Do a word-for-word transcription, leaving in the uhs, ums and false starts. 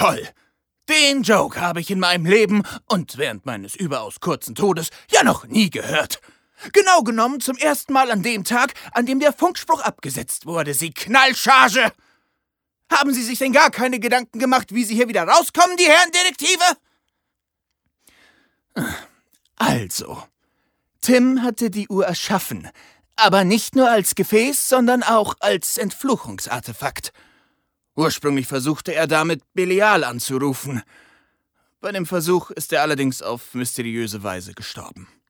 Toll! Den Joke habe ich in meinem Leben und während meines überaus kurzen Todes ja noch nie gehört. Genau genommen zum ersten Mal an dem Tag, an dem der Funkspruch abgesetzt wurde, Sie Knallcharge! Haben Sie sich denn gar keine Gedanken gemacht, wie Sie hier wieder rauskommen, die Herren Detektive? Also, Tim hatte die Uhr erschaffen, aber nicht nur als Gefäß, sondern auch als Entfluchungsartefakt. Ursprünglich versuchte er damit, Belial anzurufen. Bei dem Versuch ist er allerdings auf mysteriöse Weise gestorben.